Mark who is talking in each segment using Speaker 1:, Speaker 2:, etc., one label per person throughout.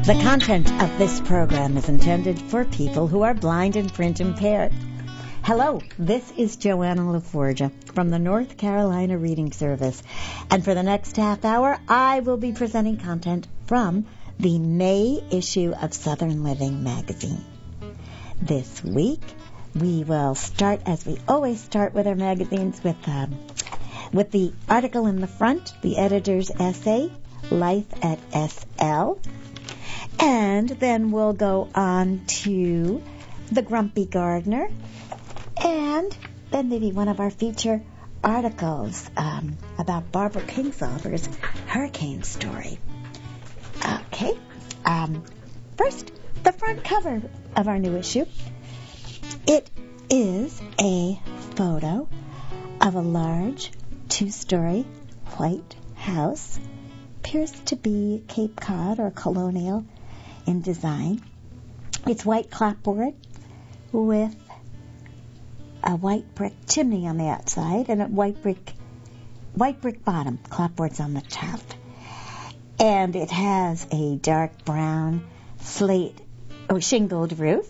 Speaker 1: The content of this program is intended for people who are blind and print impaired. Hello, this is Joanna LaForgia from the North Carolina Reading Service. And for the next half hour, I will be presenting content from the May issue of Southern Living magazine. This week, we will start, as we always start with our magazines, with the article in the front, the editor's essay, Life at SL. And then we'll go on to The Grumpy Gardener, and then maybe one of our feature articles about Barbara Kingsolver's hurricane story. Okay, first, the front cover of our new issue. It is a photo of a large two-story white house. Appears to be Cape Cod or colonial in design. It's white clapboard with a white brick chimney on the outside and a white brick bottom. Clapboard's on the top. And it has a dark brown slate or shingled roof.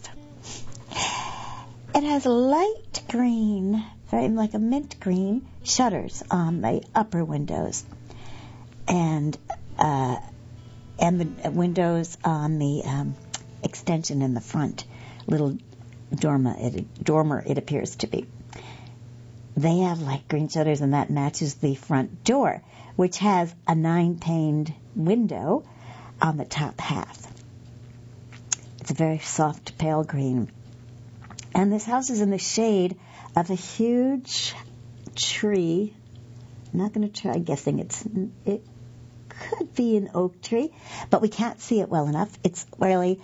Speaker 1: It has light green, very like a mint green, shutters on the upper windows. And the windows on the extension in the front, little dormer it appears to be. They have light green shutters, and that matches the front door, which has a 9-paned window on the top half. It's a very soft pale green. And this house is in the shade of a huge tree. I'm not going to try guessing. It could be an oak tree, but we can't see it well enough. It's really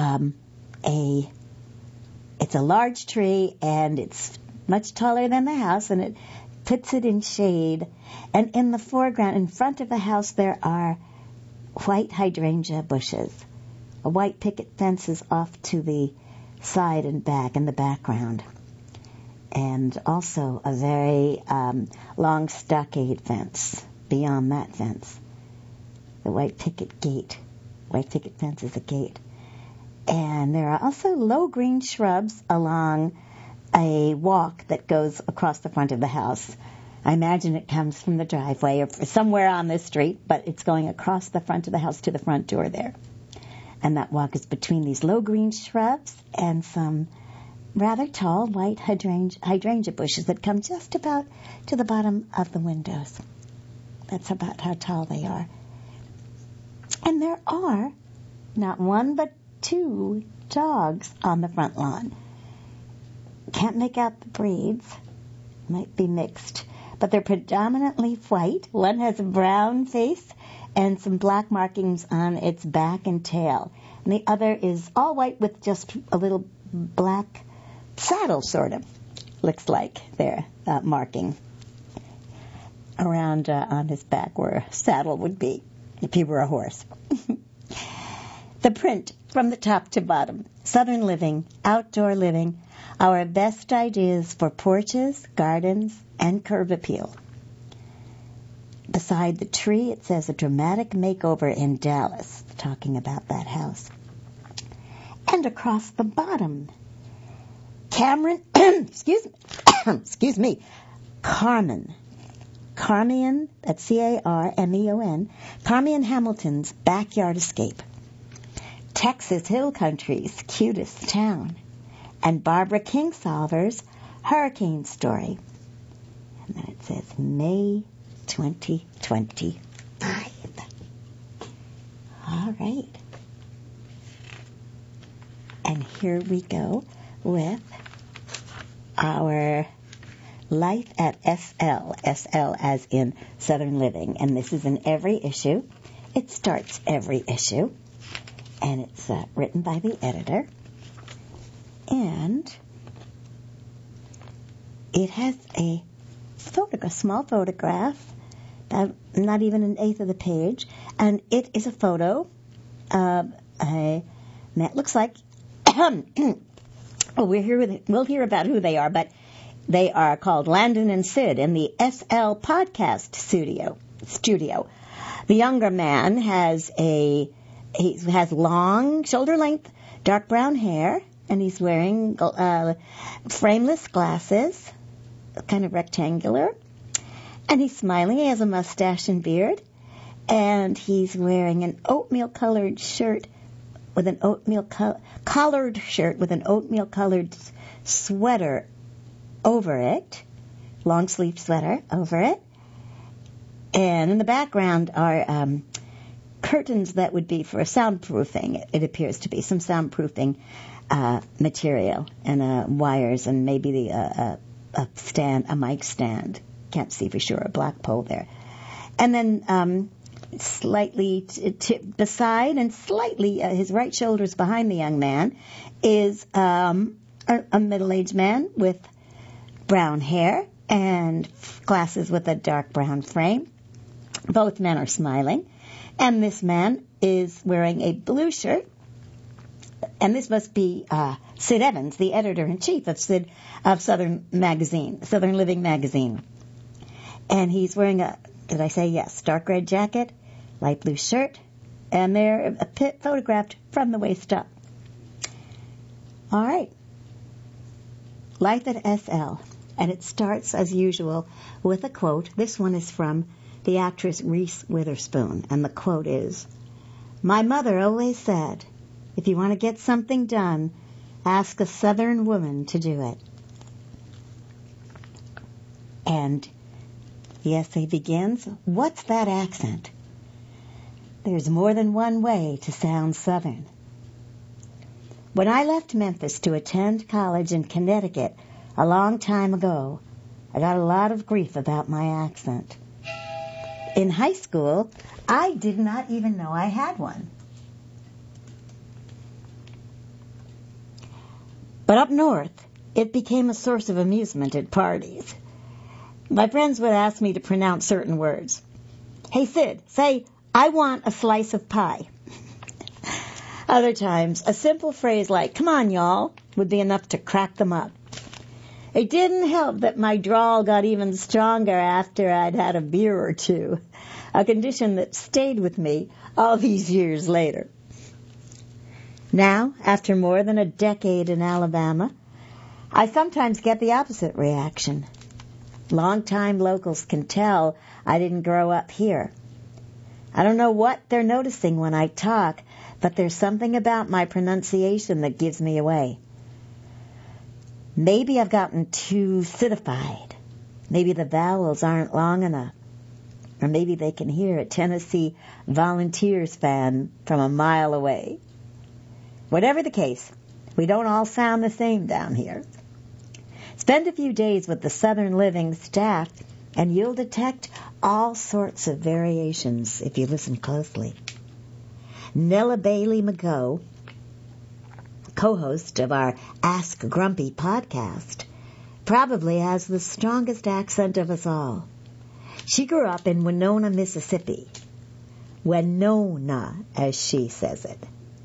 Speaker 1: it's a large tree, and it's much taller than the house, and it puts it in shade. And in the foreground, in front of the house, there are white hydrangea bushes. A white picket fence is off to the side and back in the background. And also a very long stockade fence beyond that fence. The white picket fence is a gate. And there are also low green shrubs along a walk that goes across the front of the house. I imagine it comes from the driveway or somewhere on the street, but it's going across the front of the house to the front door there. And that walk is between these low green shrubs and some rather tall white hydrangea bushes that come just about to the bottom of the windows. That's about how tall they are. And there are not one but 2 dogs on the front lawn. Can't make out the breeds. Might be mixed. But they're predominantly white. One has a brown face and some black markings on its back and tail. And the other is all white with just a little black saddle, sort of. Looks like their marking around on his back where a saddle would be if he were a horse. The print from the top to bottom. Southern Living, Outdoor Living, our best ideas for porches, gardens, and curb appeal. Beside the tree, it says a dramatic makeover in Dallas, talking about that house. And across the bottom, Carmian, that's Carmian, Carmian Hamilton's Backyard Escape. Texas Hill Country's Cutest Town. And Barbara Kingsolver's Hurricane Story. And then it says May 2025. All right. And here we go with our Life at SL. SL as in Southern Living. And this is in every issue. It starts every issue. And it's written by the editor. And it has a small photograph, not even an eighth of the page, and it is a photo of a man. It looks like we'll hear about who they are, but they are called Landon and Sid in the SL Podcast Studio. The younger man has a He has long, shoulder-length, dark brown hair, and he's wearing frameless glasses, kind of rectangular. And he's smiling. He has a mustache and beard. And he's wearing an oatmeal-colored shirt with an collared shirt with an oatmeal-colored sweater over it, long-sleeved sweater over it. And in the background are curtains that would be for soundproofing. It appears to be some soundproofing material and wires and maybe a mic stand. Can't see for sure. A black pole there. And then slightly beside and slightly his right shoulder's behind the young man is a middle-aged man with brown hair and glasses with a dark brown frame. Both men are smiling. And this man is wearing a blue shirt. And this must be Sid Evans, the editor-in-chief of Southern Living magazine. And he's wearing did I say yes, dark red jacket, light blue shirt, and they're photographed from the waist up. All right. Life at SL. And it starts, as usual, with a quote. This one is from the actress Reese Witherspoon. And the quote is, "My mother always said, if you want to get something done, ask a Southern woman to do it." And the essay begins, what's that accent? There's more than one way to sound Southern. When I left Memphis to attend college in Connecticut a long time ago, I got a lot of grief about my accent. In high school, I did not even know I had one. But up north, it became a source of amusement at parties. My friends would ask me to pronounce certain words. Hey, Sid, say, I want a slice of pie. Other times, a simple phrase like, come on, y'all, would be enough to crack them up. It didn't help that my drawl got even stronger after I'd had a beer or two, a condition that stayed with me all these years later. Now, after more than a decade in Alabama, I sometimes get the opposite reaction. Longtime locals can tell I didn't grow up here. I don't know what they're noticing when I talk, but there's something about my pronunciation that gives me away. Maybe I've gotten too citified. Maybe the vowels aren't long enough. Or maybe they can hear a Tennessee Volunteers fan from a mile away. Whatever the case, we don't all sound the same down here. Spend a few days with the Southern Living staff, and you'll detect all sorts of variations if you listen closely. Nella Bailey McGough, co-host of our Ask Grumpy podcast, probably has the strongest accent of us all. She grew up in Winona, Mississippi. Winona, as she says it.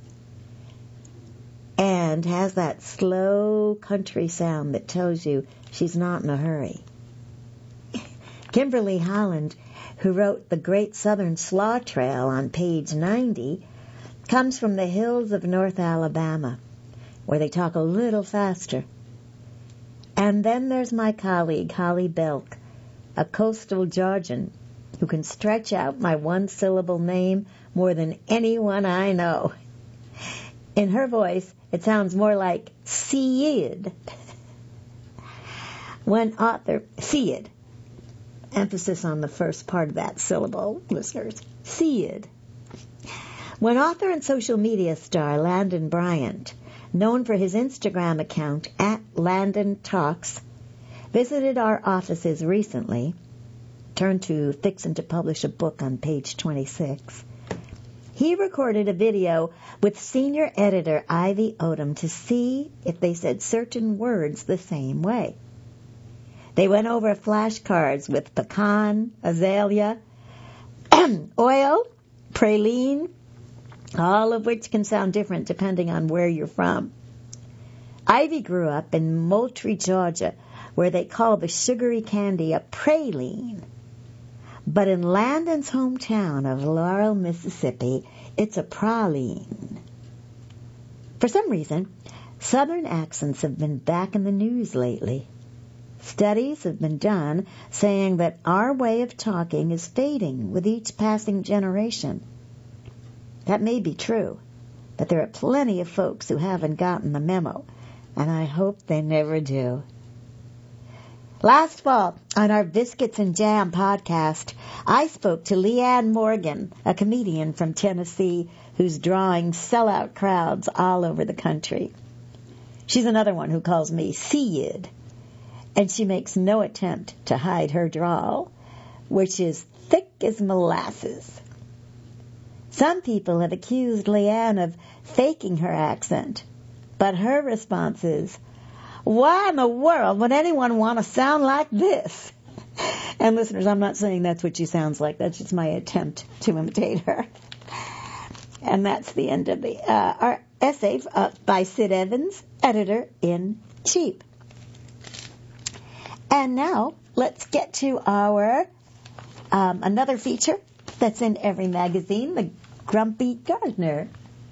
Speaker 1: And has that slow country sound that tells you she's not in a hurry. Kimberly Holland, who wrote The Great Southern Slaw Trail on page 90, comes from the hills of North Alabama, where they talk a little faster. And then there's my colleague, Holly Belk, a coastal Georgian who can stretch out my one-syllable name more than anyone I know. In her voice, it sounds more like Sid. Sid. Emphasis on the first part of that syllable, listeners. Sid. When author and social media star Landon Bryant, known for his Instagram account @LandonTalks, visited our offices recently, turned to fixing to publish a book on page 26, he recorded a video with senior editor Ivy Odom to see if they said certain words the same way. They went over flashcards with pecan, azalea, oil, praline, all of which can sound different depending on where you're from. Ivy grew up in Moultrie, Georgia, where they call the sugary candy a praline. But in Landon's hometown of Laurel, Mississippi, It's a praline. For some reason, Southern accents have been back in the news lately. Studies have been done saying that our way of talking is fading with each passing generation. That may be true, but there are plenty of folks who haven't gotten the memo, and I hope they never do. Last fall, on our Biscuits and Jam podcast, I spoke to Leanne Morgan, a comedian from Tennessee who's drawing sellout crowds all over the country. She's another one who calls me Seed, and she makes no attempt to hide her drawl, which is thick as molasses. Some people have accused Leanne of faking her accent, but her response is, "Why in the world would anyone want to sound like this?" And listeners, I'm not saying that's what she sounds like. That's just my attempt to imitate her. And that's the end of our essay by Sid Evans, editor-in-chief. And now let's get to our another feature that's in every magazine, The Grumpy Gardener.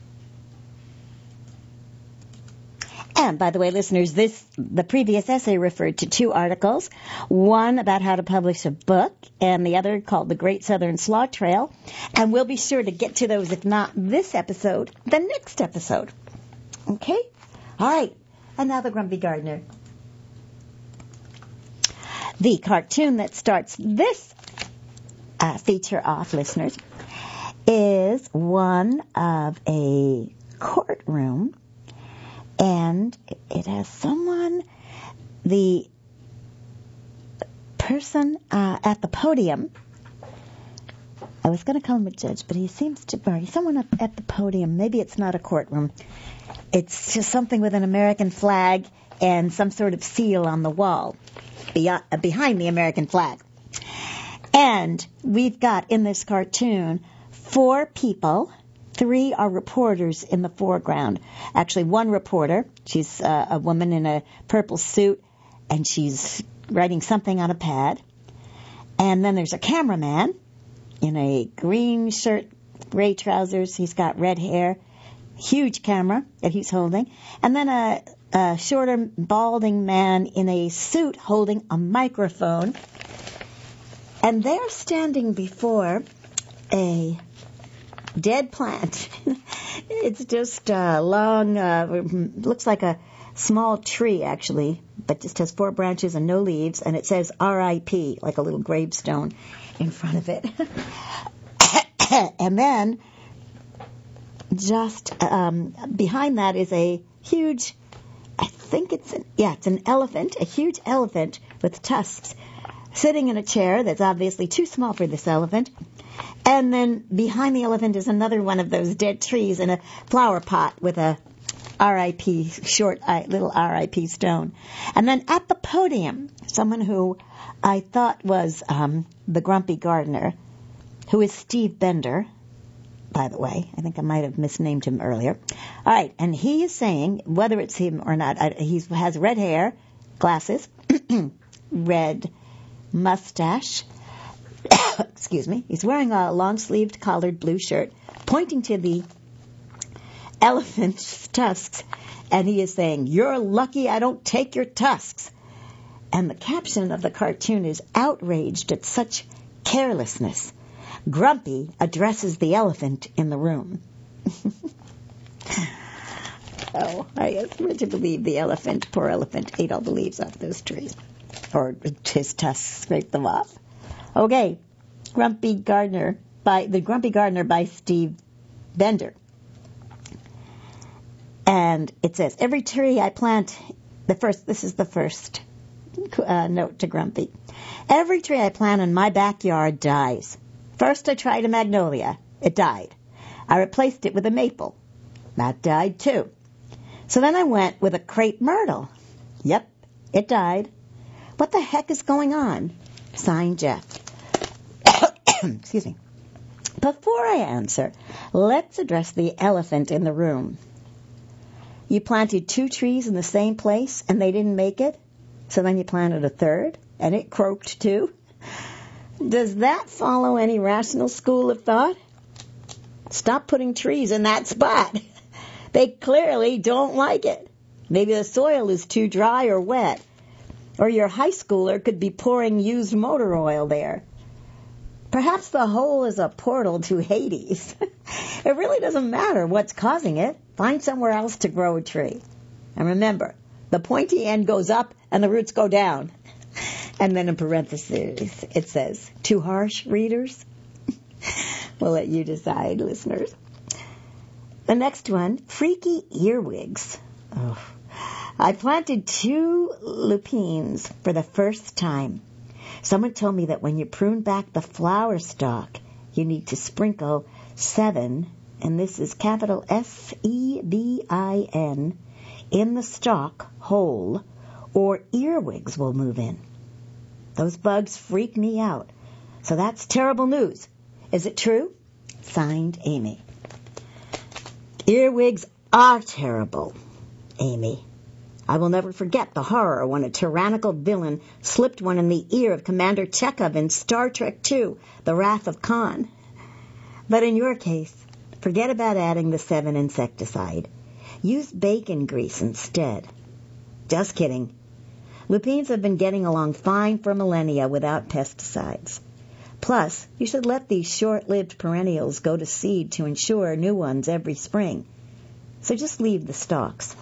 Speaker 1: And by the way, listeners, the previous essay referred to two articles, one about how to publish a book and the other called The Great Southern Slaw Trail. And we'll be sure to get to those, if not this episode, the next episode. Okay? All right. And now The Grumpy Gardener. The cartoon that starts this feature off, listeners, is one of a courtroom. And it has the person at the podium. I was going to call him a judge, but he's someone up at the podium. Maybe it's not a courtroom. It's just something with an American flag and some sort of seal on the wall behind the American flag. And we've got in this cartoon 4 people. 3 are reporters in the foreground. Actually, one reporter, she's a woman in a purple suit, and she's writing something on a pad. And then there's a cameraman in a green shirt, gray trousers. He's got red hair, huge camera that he's holding. And then a shorter, balding man in a suit holding a microphone. And they're standing before a dead plant. It's just long, looks like a small tree, actually, but just has 4 branches and no leaves, and it says R.I.P., like a little gravestone in front of it. And then, just behind that is a huge, I think it's an elephant, a huge elephant with tusks, sitting in a chair that's obviously too small for this elephant. And then behind the elephant is another one of those dead trees in a flower pot with a R.I.P. little R.I.P. stone. And then at the podium, someone who I thought was the Grumpy Gardener, who is Steve Bender, by the way. I think I might have misnamed him earlier. All right, and he is saying, whether it's him or not, he has red hair, glasses, red mustache. Excuse me. He's wearing a long-sleeved collared blue shirt, pointing to the elephant's tusks, and he is saying, "You're lucky I don't take your tusks." And the caption of the cartoon is outraged at such carelessness. Grumpy addresses the elephant in the room. Oh, I guess we're to believe the poor elephant, ate all the leaves off those trees. Or his tusks scraped them off. Okay, The Grumpy Gardener by Steve Bender. And it says, every tree I plant, this is the first note to Grumpy. Every tree I plant in my backyard dies. First I tried a magnolia. It died. I replaced it with a maple. That died too. So then I went with a crepe myrtle. Yep, it died. What the heck is going on? Signed, Jeff. Excuse me. Before I answer, let's address the elephant in the room. You planted 2 trees in the same place and they didn't make it? So then you planted a third and it croaked too? Does that follow any rational school of thought? Stop putting trees in that spot. They clearly don't like it. Maybe the soil is too dry or wet. Or your high schooler could be pouring used motor oil there. Perhaps the hole is a portal to Hades. It really doesn't matter what's causing it. Find somewhere else to grow a tree. And remember, the pointy end goes up and the roots go down. And then in parentheses, it says, too harsh, readers? We'll let you decide, listeners. The next one, freaky earwigs. Oh. I planted 2 lupines for the first time. Someone told me that when you prune back the flower stalk, you need to sprinkle 7, and this is capital SEVIN, in the stalk whole, or earwigs will move in. Those bugs freak me out. So that's terrible news. Is it true? Signed, Amy. Earwigs are terrible, Amy. I will never forget the horror when a tyrannical villain slipped one in the ear of Commander Chekhov in Star Trek II, The Wrath of Khan. But in your case, forget about adding the 7 insecticide. Use bacon grease instead. Just kidding. Lupines have been getting along fine for millennia without pesticides. Plus, you should let these short-lived perennials go to seed to ensure new ones every spring. So just leave the stalks.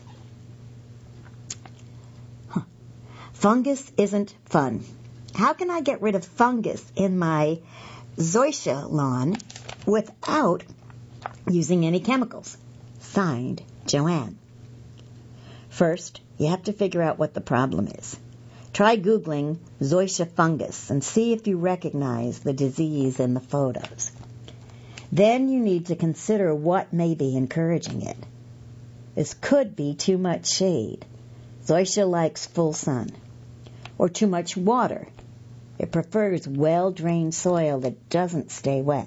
Speaker 1: Fungus isn't fun. How can I get rid of fungus in my zoysia lawn without using any chemicals? Signed, Joanne. First, you have to figure out what the problem is. Try Googling zoysia fungus and see if you recognize the disease in the photos. Then you need to consider what may be encouraging it. This could be too much shade. Zoysia likes full sun. Or too much water. It prefers well-drained soil that doesn't stay wet.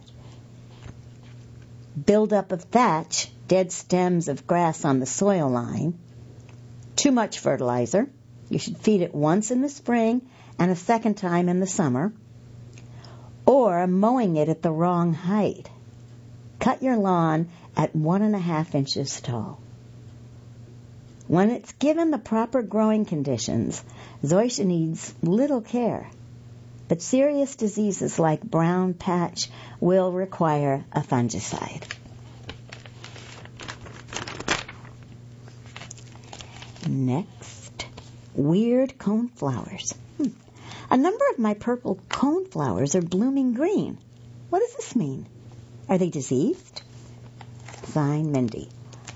Speaker 1: Buildup of thatch, dead stems of grass on the soil line. Too much fertilizer. You should feed it once in the spring and a second time in the summer. Or mowing it at the wrong height. Cut your lawn at 1.5 inches tall. When it's given the proper growing conditions, zoysia needs little care. But serious diseases like brown patch will require a fungicide. Next, weird coneflowers. A number of my purple coneflowers are blooming green. What does this mean? Are they diseased? Signed, Mindy.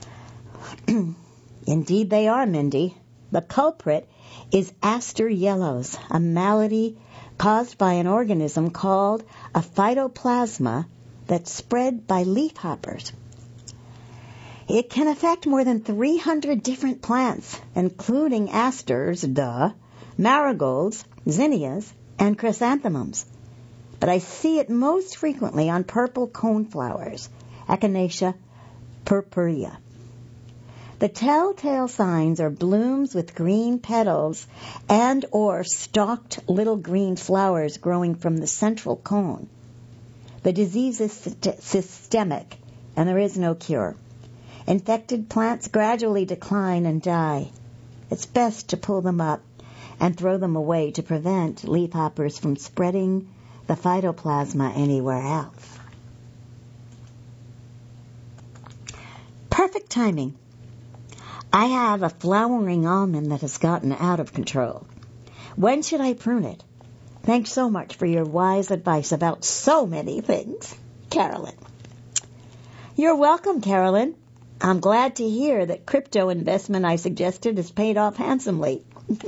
Speaker 1: Indeed they are, Mindy. The culprit is aster yellows, a malady caused by an organism called a phytoplasma that's spread by leafhoppers. It can affect more than 300 different plants, including asters, marigolds, zinnias, and chrysanthemums. But I see it most frequently on purple coneflowers, Echinacea purpurea. The telltale signs are blooms with green petals and or stalked little green flowers growing from the central cone. The disease is systemic, and there is no cure. Infected plants gradually decline and die. It's best to pull them up and throw them away to prevent leafhoppers from spreading the phytoplasma anywhere else. Perfect timing. I have a flowering almond that has gotten out of control. When should I prune it? Thanks so much for your wise advice about so many things, Carolyn. You're welcome, Carolyn. I'm glad to hear that crypto investment I suggested has paid off handsomely.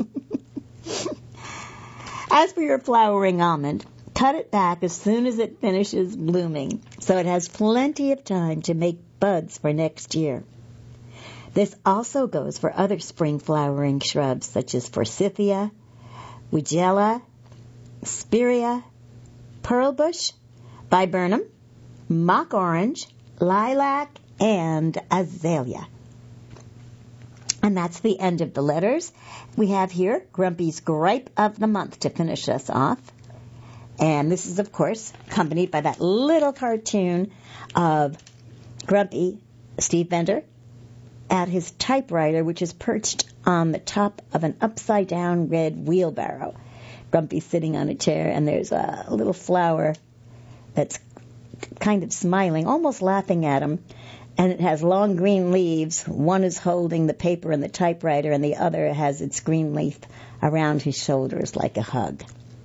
Speaker 1: As for your flowering almond, cut it back as soon as it finishes blooming, so it has plenty of time to make buds for next year. This also goes for other spring flowering shrubs such as forsythia, weigela, spirea, pearlbush, viburnum, mock orange, lilac, and azalea. And that's the end of the letters. We have here Grumpy's Gripe of the Month to finish us off. And this is, of course, accompanied by that little cartoon of Grumpy, Steve Bender, at his typewriter, which is perched on the top of an upside-down red wheelbarrow. Grumpy's sitting on a chair, and there's a little flower that's kind of smiling, almost laughing at him, and it has long green leaves. One is holding the paper and the typewriter, and the other has its green leaf around his shoulders like a hug.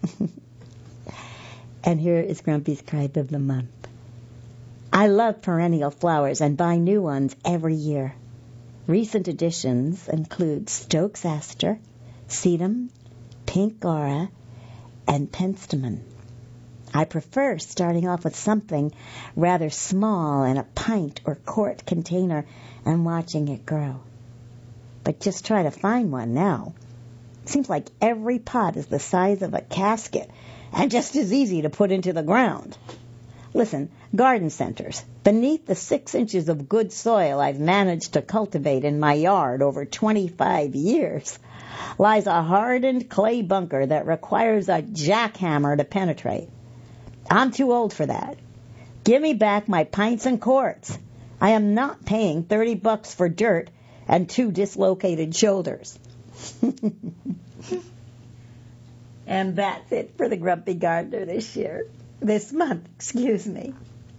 Speaker 1: And here is Grumpy's Gripe of the Month. I love perennial flowers and buy new ones every year. Recent additions include Stokes Aster, Sedum, Pink Aura, and Penstemon. I prefer starting off with something rather small in a pint or quart container and watching it grow. But just try to find one now. It seems like every pot is the size of a casket and just as easy to put into the ground. Listen, garden centers. Beneath the 6 inches of good soil I've managed to cultivate in my yard over 25 years lies a hardened clay bunker that requires a jackhammer to penetrate. I'm too old for that. Give me back my pints and quarts. I am not paying $30 for dirt and 2 dislocated shoulders. And that's it for the Grumpy Gardener this month, excuse me.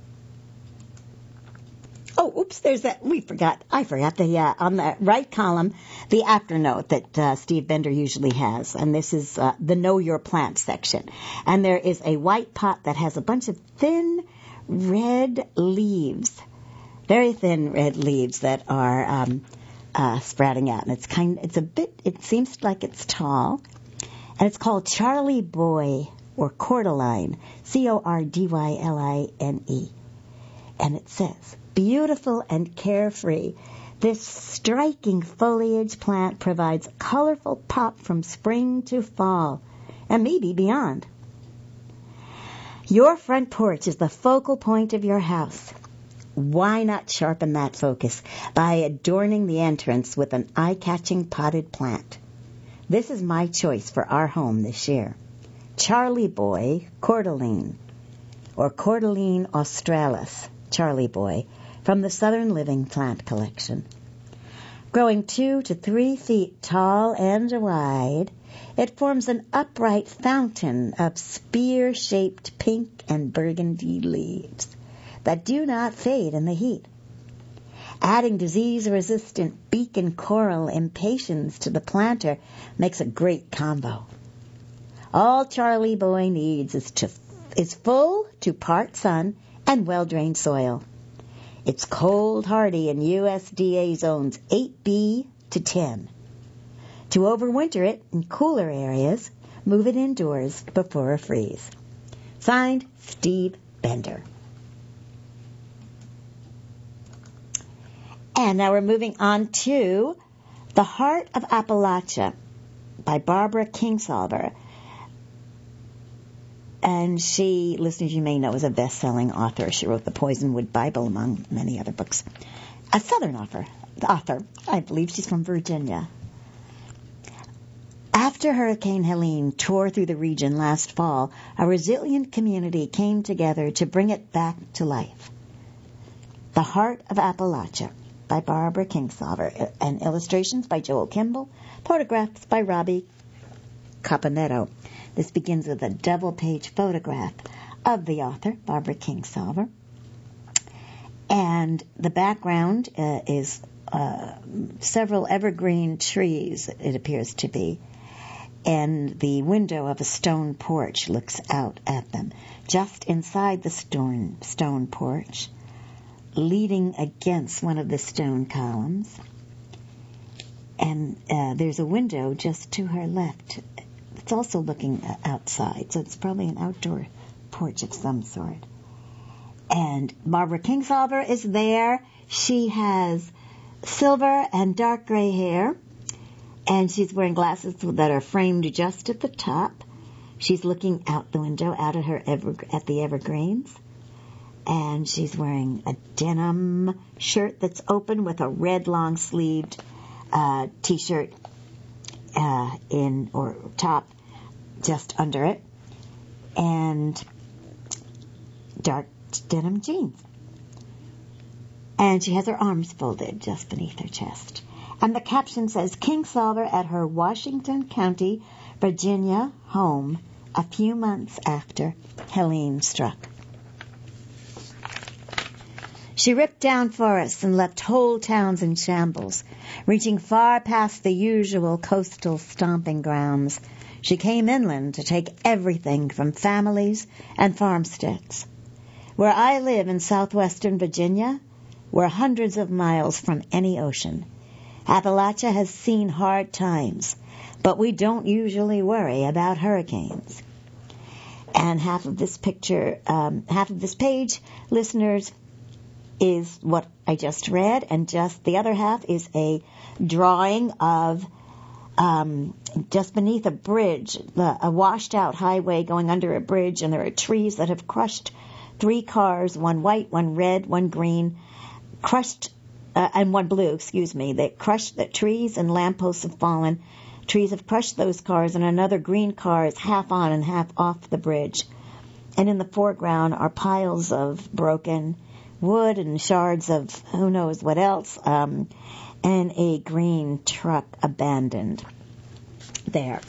Speaker 1: Oh, oops, there's that. I forgot on the right column, the afternote that Steve Bender usually has. And this is the Know Your Plant section. And there is a white pot that has a bunch of thin red leaves, very thin red leaves that are sprouting out. And it seems like it's tall. And it's called Charlie Boy, or Cordyline, Cordyline. And it says, beautiful and carefree, this striking foliage plant provides a colorful pop from spring to fall, and maybe beyond. Your front porch is the focal point of your house. Why not sharpen that focus by adorning the entrance with an eye-catching potted plant? This is my choice for our home this year. Charlie Boy Cordyline, or Cordyline australis, Charlie Boy, from the Southern Living Plant Collection. Growing 2 to 3 feet tall and wide, it forms an upright fountain of spear-shaped pink and burgundy leaves that do not fade in the heat. Adding disease-resistant beacon coral impatiens to the planter makes a great combo. All Charlie Boy needs is full to part sun and well-drained soil. It's cold hardy in USDA zones 8B to 10. To overwinter it in cooler areas, move it indoors before a freeze. Signed, Steve Bender. And now we're moving on to The Heart of Appalachia by Barbara Kingsolver. And she, listeners, you may know, is a best-selling author. She wrote the Poisonwood Bible, among many other books. A Southern author. I believe she's from Virginia. After Hurricane Helene tore through the region last fall, a resilient community came together to bring it back to life. The Heart of Appalachia by Barbara Kingsolver, and illustrations by Joel Kimball, photographs by Robbie Caponetto. This begins with a double-page photograph of the author, Barbara Kingsolver. And the background is several evergreen trees, it appears to be. And the window of a stone porch looks out at them. Just inside the stone porch, leaning against one of the stone columns. And there's a window just to her left. It's also looking outside, so it's probably an outdoor porch of some sort. And Barbara Kingsolver is there. She has silver and dark gray hair, and she's wearing glasses that are framed just at the top. She's looking out the window, out at the evergreens. And she's wearing a denim shirt that's open with a red long-sleeved T-shirt or top just under it, and dark denim jeans. And she has her arms folded just beneath her chest. And the caption says, King Solver at her Washington County, Virginia home a few months after Helene struck. She ripped down forests and left whole towns in shambles, reaching far past the usual coastal stomping grounds. She came inland to take everything from families and farmsteads. Where I live in southwestern Virginia, we're hundreds of miles from any ocean. Appalachia has seen hard times, but we don't usually worry about hurricanes. And half of this page, listeners, is what I just read, and just the other half is a drawing of just beneath a bridge, a washed-out highway going under a bridge, and there are trees that have crushed 3 cars, one white, one red, one green, and one blue, They crushed the trees and lampposts have fallen. Trees have crushed those cars, and another green car is half on and half off the bridge. And in the foreground are piles of broken wood and shards of who knows what else, and a green truck abandoned there.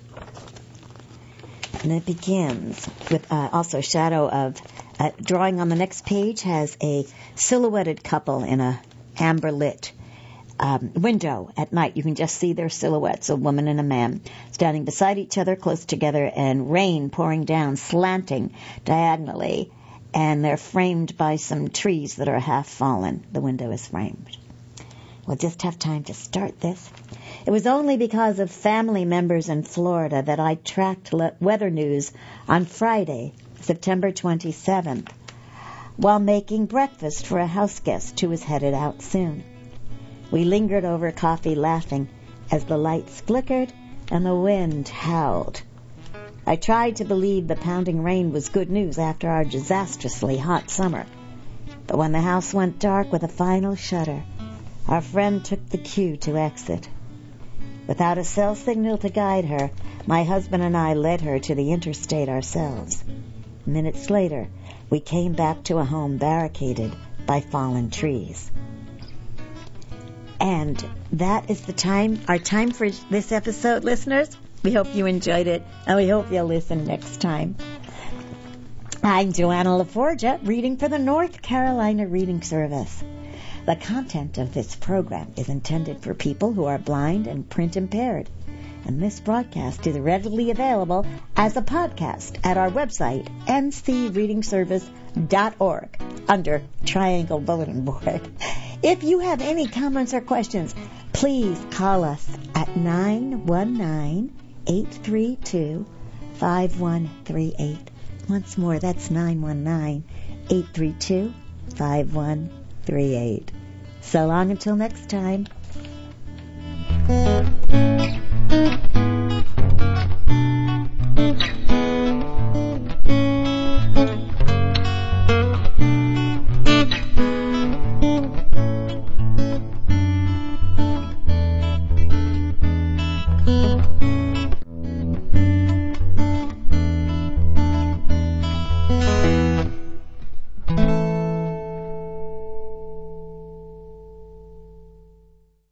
Speaker 1: And it begins with also a shadow of drawing on the next page has a silhouetted couple in a amber lit window at night. You can just see their silhouettes, a woman and a man, standing beside each other, close together, and rain pouring down, slanting diagonally, and they're framed by some trees that are half fallen. The window is framed. We'll just have time to start this. It was only because of family members in Florida that I tracked weather news on Friday, September 27th, while making breakfast for a house guest who was headed out soon. We lingered over coffee laughing as the lights flickered and the wind howled. I tried to believe the pounding rain was good news after our disastrously hot summer. But when the house went dark with a final shudder, our friend took the cue to exit. Without a cell signal to guide her, my husband and I led her to the interstate ourselves. Minutes later, we came back to a home barricaded by fallen trees. And that is our time for this episode, listeners. We hope you enjoyed it, and we hope you'll listen next time. I'm Joanna LaForgia, reading for the North Carolina Reading Service. The content of this program is intended for people who are blind and print impaired, and this broadcast is readily available as a podcast at our website, ncreadingservice.org, under Triangle Bulletin Board. If you have any comments or questions, please call us at 919-832-5138. Once more, that's 919-832-5138. So long until next time.